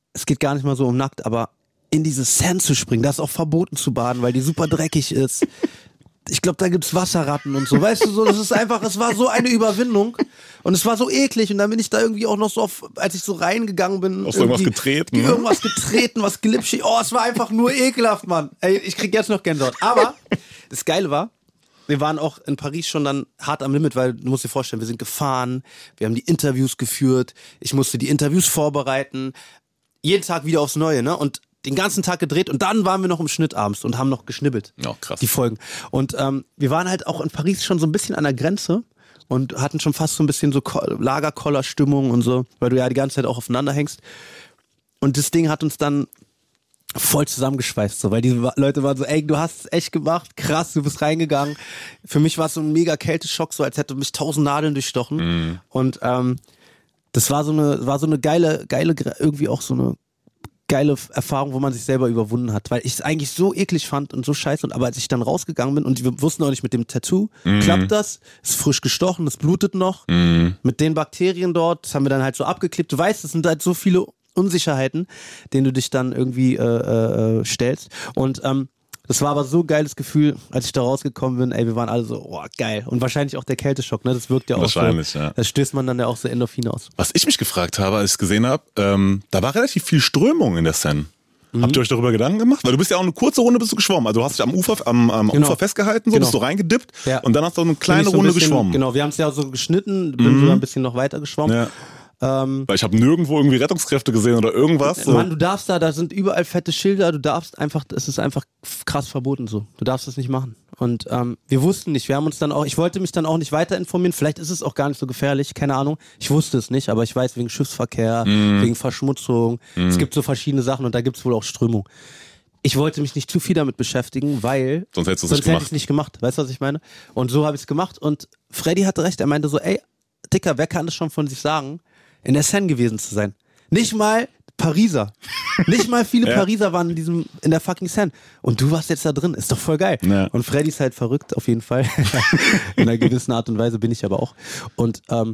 es geht gar nicht mal so um nackt, aber in diese Sand zu springen, das ist auch verboten zu baden, weil die super dreckig ist. Ich glaube, da gibt's Wasserratten und so. Weißt du, so, das ist einfach, es war so eine Überwindung und es war so eklig und dann bin ich da irgendwie auch noch so, auf, als ich so reingegangen bin. Hast du irgendwas getreten? Ne? Irgendwas getreten, was glitschig. Oh, es war einfach nur ekelhaft, Mann. Ey, ich krieg jetzt noch Gänsehaut. Aber das Geile war, wir waren auch in Paris schon dann hart am Limit, weil du musst dir vorstellen, wir sind gefahren, wir haben die Interviews geführt, ich musste die Interviews vorbereiten, jeden Tag wieder aufs Neue, ne? Und den ganzen Tag gedreht und dann waren wir noch im Schnitt abends und haben noch geschnibbelt. Ja, krass. Die Folgen. Und ähm, wir waren halt auch in Paris schon so ein bisschen an der Grenze und hatten schon fast so ein bisschen so Lagerkoller-Stimmung und so, weil du ja die ganze Zeit auch aufeinander hängst. Und das Ding hat uns dann voll zusammengeschweißt, so, weil die Leute waren so, ey, du hast es echt gemacht, krass, du bist reingegangen. Für mich war es so ein mega Kälteschock, so als hätte mich tausend Nadeln durchstochen. Mhm. Und ähm, das war so eine, war so eine geile, geile, irgendwie auch so eine geile Erfahrung, wo man sich selber überwunden hat, weil ich es eigentlich so eklig fand und so scheiße, und aber als ich dann rausgegangen bin und wir wussten auch nicht mit dem Tattoo, mhm. klappt das, ist frisch gestochen, es blutet noch, mhm. mit den Bakterien dort, das haben wir dann halt so abgeklebt, du weißt, es sind halt so viele Unsicherheiten, denen du dich dann irgendwie äh, äh, stellst und ähm, das war aber so ein geiles Gefühl, als ich da rausgekommen bin, ey, wir waren alle so, oh, geil. Und wahrscheinlich auch der Kälteschock, ne? Das wirkt ja auch wahrscheinlich, so. Ja. Da stößt man dann ja auch so Endorphine aus. Was ich mich gefragt habe, als ich es gesehen habe, ähm, da war relativ viel Strömung in der Seine. Mhm. Habt ihr euch darüber Gedanken gemacht? Weil du bist ja auch eine kurze Runde bist du geschwommen. Also du hast dich am Ufer, am, am genau. Ufer festgehalten, so genau. bist du reingedippt ja. und dann hast du eine kleine so ein Runde bisschen, geschwommen. Genau, wir haben es ja so geschnitten, bin mhm. sogar ein bisschen noch weiter geschwommen. Ja. Ähm, Weil ich habe nirgendwo irgendwie Rettungskräfte gesehen oder irgendwas. So. Mann, du darfst da, da sind überall fette Schilder, du darfst einfach, es ist einfach krass verboten so. Du darfst das nicht machen. Und ähm, wir wussten nicht, wir haben uns dann auch, ich wollte mich dann auch nicht weiter informieren, vielleicht ist es auch gar nicht so gefährlich, keine Ahnung. Ich wusste es nicht, aber ich weiß wegen Schiffsverkehr, mm. wegen Verschmutzung, mm. es gibt so verschiedene Sachen und da gibt es wohl auch Strömung. Ich wollte mich nicht zu viel damit beschäftigen, weil sonst hättest du es sonst nicht gemacht. hätte ich es nicht gemacht. Weißt du, was ich meine? Und so habe ich es gemacht und Freddy hatte recht, er meinte so, ey, Dicker, wer kann das schon von sich sagen, in der Seine gewesen zu sein? Nicht mal Pariser. Nicht mal viele ja. Pariser waren in diesem, in der fucking Seine. Und du warst jetzt da drin. Ist doch voll geil. Ja. Und Freddy ist halt verrückt, auf jeden Fall. In einer gewissen Art und Weise bin ich aber auch. Und ähm,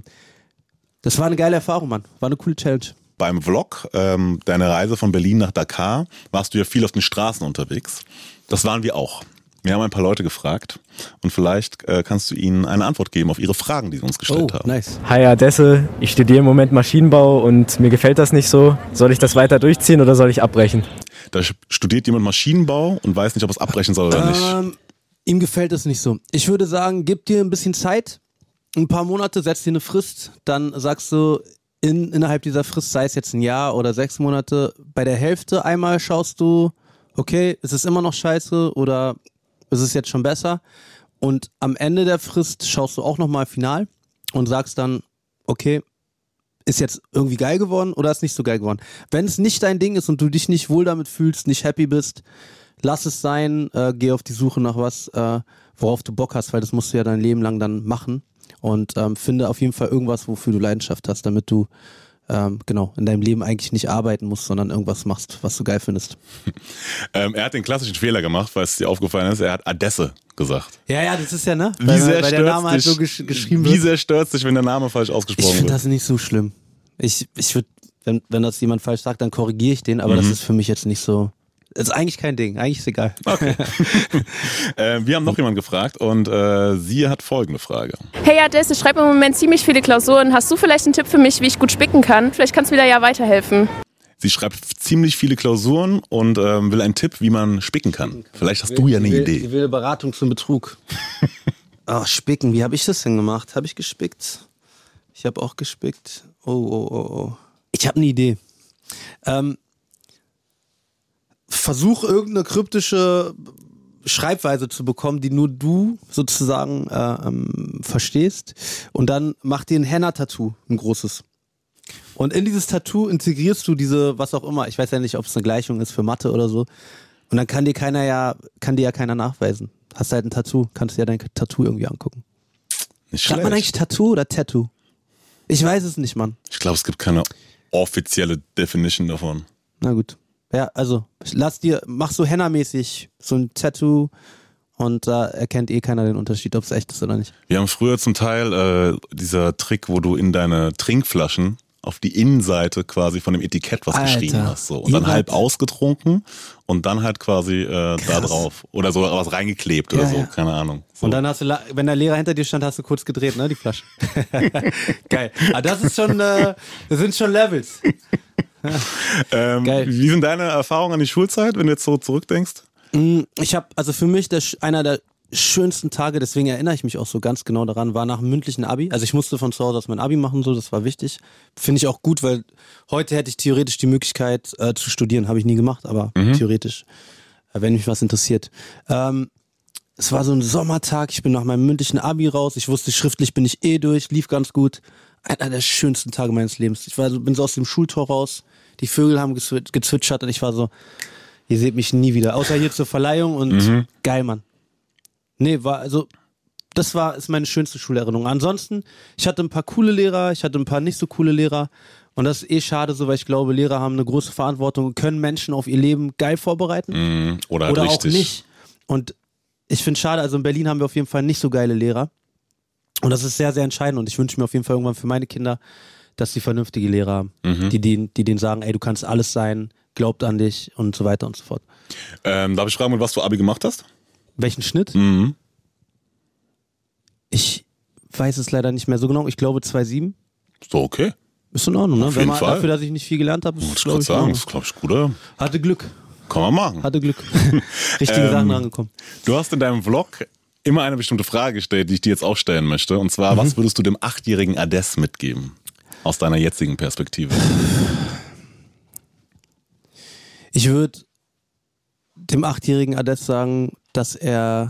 das war eine geile Erfahrung, Mann. War eine coole Challenge. Beim Vlog, ähm, deine Reise von Berlin nach Dakar, warst du ja viel auf den Straßen unterwegs. Das waren wir auch. Wir haben ein paar Leute gefragt und vielleicht äh, kannst du ihnen eine Antwort geben auf ihre Fragen, die sie uns gestellt oh, haben. Nice. Hi Adesse, ich studiere im Moment Maschinenbau und mir gefällt das nicht so. Soll ich das weiter durchziehen oder soll ich abbrechen? Da studiert jemand Maschinenbau und weiß nicht, ob es abbrechen soll oder ähm, nicht. Ihm gefällt es nicht so. Ich würde sagen, gib dir ein bisschen Zeit, ein paar Monate, setz dir eine Frist, dann sagst du, in, innerhalb dieser Frist, sei es jetzt ein Jahr oder sechs Monate, bei der Hälfte einmal schaust du, okay, ist es immer noch scheiße oder ist es jetzt schon besser? Und am Ende der Frist schaust du auch nochmal final und sagst dann, okay, ist jetzt irgendwie geil geworden oder ist nicht so geil geworden? Wenn es nicht dein Ding ist und du dich nicht wohl damit fühlst, nicht happy bist, lass es sein, äh, geh auf die Suche nach was, äh, worauf du Bock hast, weil das musst du ja dein Leben lang dann machen und ähm, finde auf jeden Fall irgendwas, wofür du Leidenschaft hast, damit du Ähm, genau, in deinem Leben eigentlich nicht arbeiten musst, sondern irgendwas machst, was du geil findest. ähm, er hat den klassischen Fehler gemacht, weil es dir aufgefallen ist, er hat Adesse gesagt. Ja, ja, das ist ja, ne? Wie weil, sehr weil der Name halt so gesch geschrieben wie wird. sehr stört dich, wenn der Name falsch ausgesprochen ich wird? Ich finde das nicht so schlimm. Ich, ich würde, wenn, wenn das jemand falsch sagt, dann korrigiere ich den, aber mhm. das ist für mich jetzt nicht so. Das ist eigentlich kein Ding, eigentlich ist egal. Okay. äh, wir haben noch jemanden gefragt und äh, sie hat folgende Frage. Hey Adesse, ich schreibe im Moment ziemlich viele Klausuren. Hast du vielleicht einen Tipp für mich, wie ich gut spicken kann? Vielleicht kannst du mir da ja weiterhelfen. Sie schreibt ziemlich viele Klausuren und ähm, will einen Tipp, wie man spicken kann. Vielleicht hast du ja eine sie will, Idee. Sie will eine Beratung zum Betrug. Ach, spicken, wie habe ich das denn gemacht? Habe ich gespickt? Ich habe auch gespickt. Oh, oh, oh, oh. Ich habe eine Idee. Ähm, Versuch irgendeine kryptische Schreibweise zu bekommen, die nur du sozusagen äh, ähm, verstehst und dann mach dir ein Henna-Tattoo, ein großes. Und in dieses Tattoo integrierst du diese, was auch immer, ich weiß ja nicht, ob es eine Gleichung ist für Mathe oder so, und dann kann dir keiner ja, kann dir ja keiner nachweisen. Hast halt ein Tattoo, kannst dir ja dein Tattoo irgendwie angucken. Nicht schlecht. Sagt man eigentlich Tattoo oder Tattoo? Ich weiß es nicht, Mann. Ich glaube, es gibt keine offizielle Definition davon. Na gut. Ja, also lass dir, mach so Henna-mäßig so ein Tattoo und da erkennt eh keiner den Unterschied, ob es echt ist oder nicht. Wir haben früher zum Teil äh, dieser Trick, wo du in deine Trinkflaschen auf die Innenseite quasi von dem Etikett was Alter, geschrieben hast. So. Und ihr dann halb wart- ausgetrunken und dann halt quasi äh, da drauf. Oder so was reingeklebt oder Ja, so, ja. keine Ahnung. So. Und dann hast du, la- wenn der Lehrer hinter dir stand, hast du kurz gedreht, ne, die Flasche. Geil. Aber das ist schon, äh, das sind schon Levels. ähm, Geil. Wie sind deine Erfahrungen an die Schulzeit, wenn du jetzt so zurückdenkst? Ich habe, also für mich der, sch- einer der schönsten Tage, deswegen erinnere ich mich auch so ganz genau daran, war nach dem mündlichen Abi. Also ich musste von zu Hause aus mein Abi machen, so, das war wichtig. Finde ich auch gut, weil heute hätte ich theoretisch die Möglichkeit äh, zu studieren. Habe ich nie gemacht, aber Mhm. theoretisch, äh, wenn mich was interessiert. Ähm, es war so ein Sommertag, ich bin nach meinem mündlichen Abi raus, ich wusste, schriftlich bin ich eh durch, lief ganz gut. Einer der schönsten Tage meines Lebens. Ich war so, bin so aus dem Schultor raus, die Vögel haben gezw- gezwitschert und ich war so, ihr seht mich nie wieder. Außer hier zur Verleihung und Mhm. geil, Mann. Nee, war, also, das war, ist meine schönste Schulerinnerung. Ansonsten, ich hatte ein paar coole Lehrer, ich hatte ein paar nicht so coole Lehrer. Und das ist eh schade so, weil ich glaube, Lehrer haben eine große Verantwortung und können Menschen auf ihr Leben geil vorbereiten. Mhm. Oder, Oder halt auch richtig. nicht. Und ich finde schade, also in Berlin haben wir auf jeden Fall nicht so geile Lehrer. Und das ist sehr, sehr entscheidend. Und ich wünsche mir auf jeden Fall irgendwann für meine Kinder, dass sie vernünftige Lehrer haben, Mhm. die, denen, die denen sagen, ey, du kannst alles sein, glaubt an dich und so weiter und so fort. Ähm, darf ich fragen, mit was du Abi gemacht hast? Welchen Schnitt? Mhm. Ich weiß es leider nicht mehr so genau. Ich glaube zwei Komma sieben. So, okay. Ist in Ordnung, ne? Auf Wenn jeden man, Fall. dafür, dass ich nicht viel gelernt habe, ist Wollte es, ich glaube gerade ich, sagen, in das ist, glaube ich, gut, oder? Ordnung. Hatte Glück. Kann man machen. Hatte Glück. Richtige Ähm, Sachen rangekommen. Du hast in deinem Vlog immer eine bestimmte Frage gestellt, die ich dir jetzt auch stellen möchte. Und zwar, Mhm. was würdest du dem achtjährigen Ades mitgeben? Aus deiner jetzigen Perspektive. Ich würde dem achtjährigen Ades sagen, dass er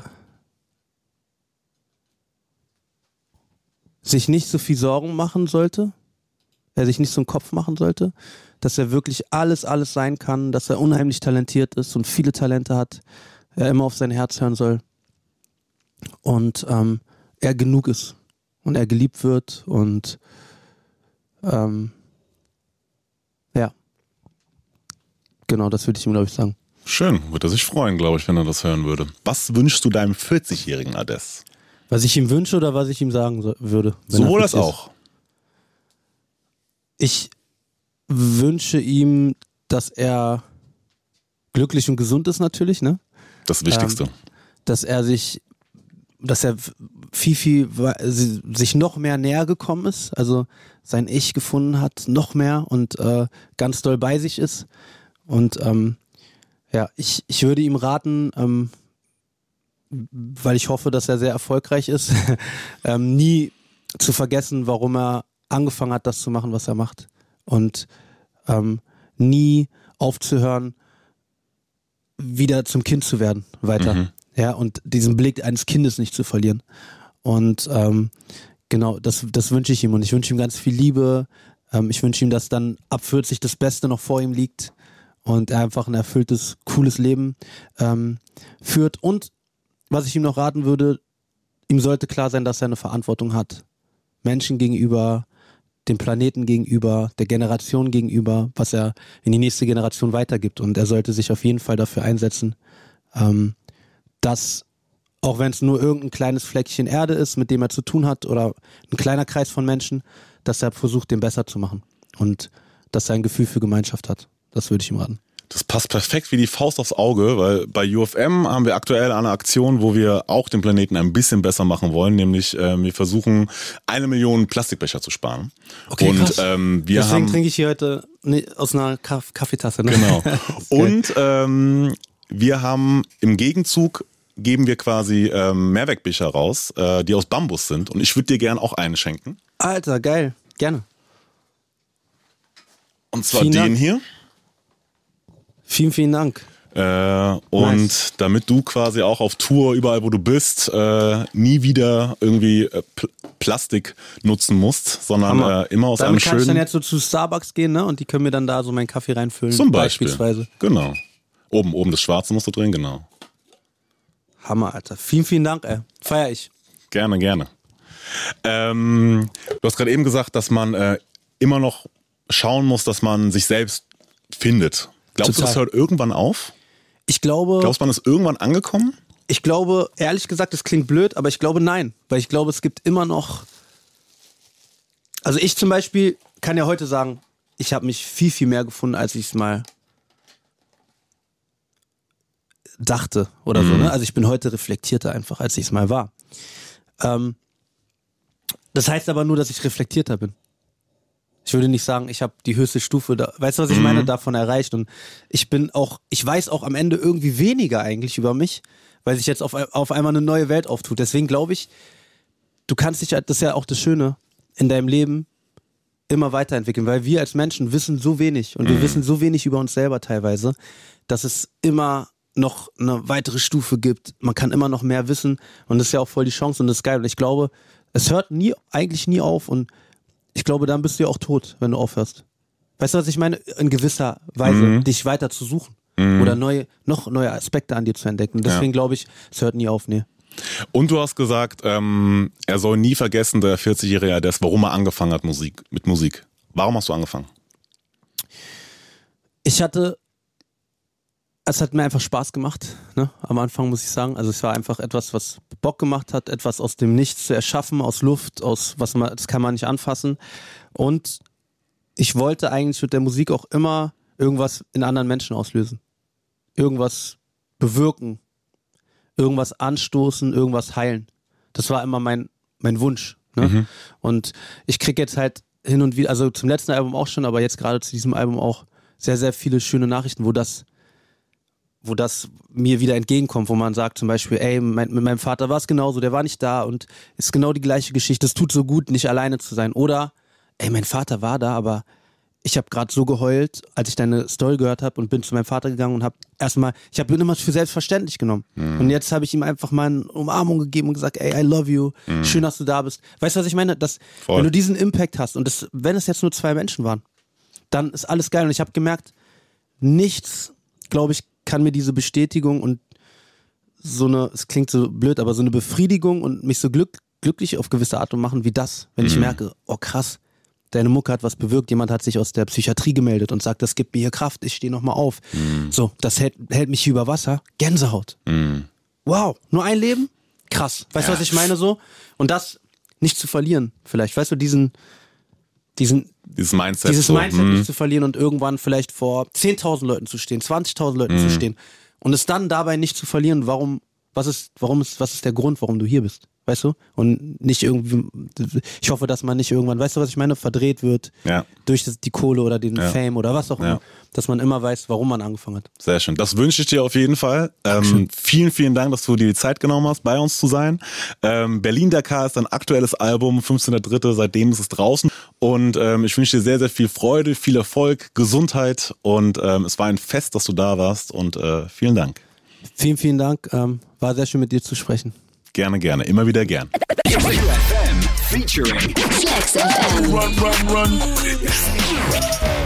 sich nicht so viel Sorgen machen sollte, er sich nicht so einen Kopf machen sollte, dass er wirklich alles, alles sein kann, dass er unheimlich talentiert ist und viele Talente hat, er immer auf sein Herz hören soll und ähm, er genug ist und er geliebt wird und ähm, ja, genau, das würde ich ihm, glaube ich, sagen. Schön, würde er sich freuen, glaube ich, wenn er das hören würde. Was wünschst du deinem vierzigjährigen Ades? Was ich ihm wünsche oder was ich ihm sagen so, würde? wenn er Sowohl als fit ist? auch. Ich wünsche ihm, dass er glücklich und gesund ist natürlich, ne? Das Wichtigste. Ähm, dass er sich, dass er viel, viel, sich noch mehr näher gekommen ist, also sein Ich gefunden hat, noch mehr und äh, ganz doll bei sich ist. Und ähm, ja, ich, ich würde ihm raten, ähm, weil ich hoffe, dass er sehr erfolgreich ist, ähm, nie zu vergessen, warum er angefangen hat, das zu machen, was er macht. Und ähm, nie aufzuhören, wieder zum Kind zu werden, weiter. Mhm. Ja, und diesen Blick eines Kindes nicht zu verlieren. Und ähm, genau, das, das wünsche ich ihm. Und ich wünsche ihm ganz viel Liebe. Ähm, ich wünsche ihm, dass dann ab vierzig das Beste noch vor ihm liegt und er einfach ein erfülltes, cooles Leben ähm, führt. Und was ich ihm noch raten würde, ihm sollte klar sein, dass er eine Verantwortung hat. Menschen gegenüber, dem Planeten gegenüber, der Generation gegenüber, was er in die nächste Generation weitergibt. Und er sollte sich auf jeden Fall dafür einsetzen, ähm, dass, auch wenn es nur irgendein kleines Fleckchen Erde ist, mit dem er zu tun hat, oder ein kleiner Kreis von Menschen, dass er versucht, den besser zu machen. Und dass er ein Gefühl für Gemeinschaft hat. Das würde ich ihm raten. Das passt perfekt wie die Faust aufs Auge, weil bei U F M haben wir aktuell eine Aktion, wo wir auch den Planeten ein bisschen besser machen wollen, nämlich äh, wir versuchen eine Million Plastikbecher zu sparen. Okay, und krass. ähm, wir Deswegen haben trinke ich hier heute ne, aus einer Kaff- Kaffeetasse. Ne? genau. Das ist geil. Und ähm, wir haben im Gegenzug geben wir quasi ähm, Mehrwegbecher raus, äh, die aus Bambus sind. Und ich würde dir gern auch einen schenken. Alter, geil. Gerne. Und zwar Vielen den Dank. hier. Vielen, vielen Dank. Äh, und Nice. damit du quasi auch auf Tour, überall wo du bist, äh, nie wieder irgendwie äh, Pl- Plastik nutzen musst, sondern Hammer. äh, immer aus Damit einem kann ich dann schönen... jetzt so zu Starbucks gehen, ne? Und die können mir dann da so meinen Kaffee reinfüllen. Zum Beispiel. Beispielsweise. Genau. Oben, oben das Schwarze musst du drehen, genau. Hammer, Alter. Vielen, vielen Dank, ey. Feier ich. Gerne, gerne. Ähm, du hast gerade eben gesagt, dass man äh, immer noch schauen muss, dass man sich selbst findet. Glaubst Total. du, das hört irgendwann auf? Ich glaube, Glaubst du, man ist irgendwann angekommen? ich glaube, ehrlich gesagt, das klingt blöd, aber ich glaube nein. Weil ich glaube, es gibt immer noch. Also ich zum Beispiel, kann ja heute sagen, ich habe mich viel, viel mehr gefunden, als ich es mal dachte oder mhm. so. Ne? Also ich bin heute reflektierter einfach, als ich es mal war. Ähm, das heißt aber nur, dass ich reflektierter bin. Ich würde nicht sagen, ich habe die höchste Stufe, da, weißt du, was ich mhm. meine, davon erreicht. Und ich bin auch, ich weiß auch am Ende irgendwie weniger eigentlich über mich, weil sich jetzt auf, auf einmal eine neue Welt auftut. Deswegen glaube ich, du kannst dich, das ist ja auch das Schöne, in deinem Leben immer weiterentwickeln, weil wir als Menschen wissen so wenig und wir mhm. wissen so wenig über uns selber teilweise, dass es immer noch eine weitere Stufe gibt. Man kann immer noch mehr wissen und das ist ja auch voll die Chance und das ist geil. Und ich glaube, es hört nie, eigentlich nie auf und ich glaube, dann bist du ja auch tot, wenn du aufhörst. Weißt du, was ich meine? In gewisser Weise, mhm. dich weiter zu suchen mhm. oder neue, noch neue Aspekte an dir zu entdecken. Deswegen ja. glaube ich, es hört nie auf, nee. Und du hast gesagt, ähm, er soll nie vergessen, der vierzigjährige Ades, warum er angefangen hat Musik, mit Musik. Warum hast du angefangen? Ich hatte, es hat mir einfach Spaß gemacht, ne? Am Anfang muss ich sagen. Also es war einfach etwas, was Bock gemacht hat, etwas aus dem Nichts zu erschaffen, aus Luft, aus was man, das kann man nicht anfassen. Und ich wollte eigentlich mit der Musik auch immer irgendwas in anderen Menschen auslösen. Irgendwas bewirken. Irgendwas anstoßen, irgendwas heilen. Das war immer mein mein Wunsch. Ne? Mhm. Und ich krieg jetzt halt hin und wieder, also zum letzten Album auch schon, aber jetzt gerade zu diesem Album auch sehr, sehr viele schöne Nachrichten, wo das wo das mir wieder entgegenkommt, wo man sagt zum Beispiel, ey, mein, mit meinem Vater war es genauso, der war nicht da und ist genau die gleiche Geschichte, es tut so gut, nicht alleine zu sein. Oder, ey, mein Vater war da, aber ich habe gerade so geheult, als ich deine Story gehört habe und bin zu meinem Vater gegangen und habe erstmal, ich habe ihn immer für selbstverständlich genommen. Mhm. Und jetzt habe ich ihm einfach mal eine Umarmung gegeben und gesagt, ey, I love you, mhm. schön, dass du da bist. Weißt du, was ich meine? Das, wenn du diesen Impact hast und das, wenn es jetzt nur zwei Menschen waren, dann ist alles geil. Und ich habe gemerkt, nichts, glaube ich, kann mir diese Bestätigung und so eine, es klingt so blöd, aber so eine Befriedigung und mich so glück, glücklich auf gewisse Art und machen wie das, wenn mhm. ich merke, oh krass, deine Mucke hat was bewirkt, jemand hat sich aus der Psychiatrie gemeldet und sagt, das gibt mir hier Kraft, ich stehe nochmal auf. Mm. So, das hält, hält mich hier über Wasser. Gänsehaut. Mm. Wow, nur ein Leben? Krass. Weißt du, ja. was ich meine so? Und das nicht zu verlieren vielleicht. Weißt du, diesen, diesen, dieses Mindset, dieses so. Mindset mm. nicht zu verlieren und irgendwann vielleicht vor zehntausend Leuten zu stehen, zwanzigtausend Leuten mm. zu stehen und es dann dabei nicht zu verlieren, warum, was ist, warum ist, was ist der Grund, warum du hier bist? Weißt du? Und nicht irgendwie, ich hoffe, dass man nicht irgendwann, weißt du, was ich meine, verdreht wird ja. durch das, die Kohle oder den ja. Fame oder was auch immer, ja. dass man immer weiß, warum man angefangen hat. Sehr schön. Das wünsche ich dir auf jeden Fall. Ähm, vielen, vielen Dank, dass du dir die Zeit genommen hast, bei uns zu sein. Ähm, Berlin-Dakar ist ein aktuelles Album, fünfzehnter dritter seitdem ist es draußen. Und ähm, ich wünsche dir sehr, sehr viel Freude, viel Erfolg, Gesundheit und ähm, es war ein Fest, dass du da warst und äh, vielen Dank. Vielen, vielen Dank. Ähm, war sehr schön mit dir zu sprechen. Gerne, gerne. Immer wieder gern. F M featuring Flex F M. Run, run, run.